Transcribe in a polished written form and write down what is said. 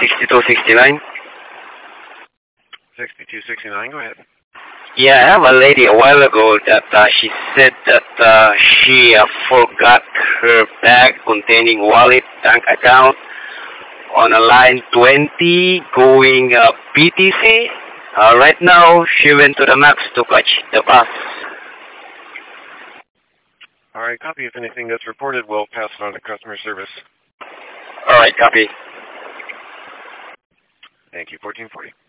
6269. 6269, go ahead. Yeah, I have a lady a while ago that she said that she forgot her bag containing wallet, bank account on a line 20 going PTC. Right now, she went to the max to catch the bus. All right, copy. If anything gets reported, we'll pass it on to customer service. All right, copy. Thank you. 1440.